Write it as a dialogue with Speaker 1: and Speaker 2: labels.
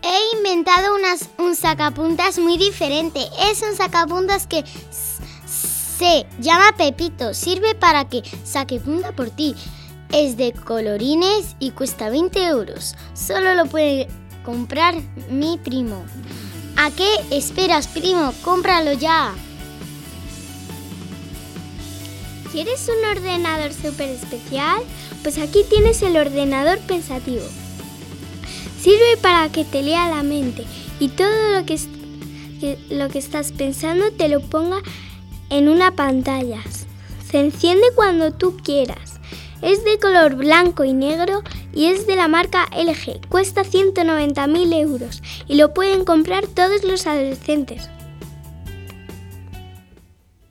Speaker 1: He inventado un sacapuntas muy diferente. Es un sacapuntas que se llama Pepito. Sirve para que saque punta por ti. Es de colorines y cuesta 20 euros. Solo lo puede comprar mi primo. ¿A qué esperas, primo? ¡Cómpralo ya!
Speaker 2: ¿Quieres un ordenador súper especial? Pues aquí tienes el ordenador pensativo. Sirve para que te lea la mente y todo lo que estás pensando te lo ponga en una pantalla. Se enciende cuando tú quieras. Es de color blanco y negro y es de la marca LG. Cuesta 190.000 euros y lo pueden comprar todos los adolescentes.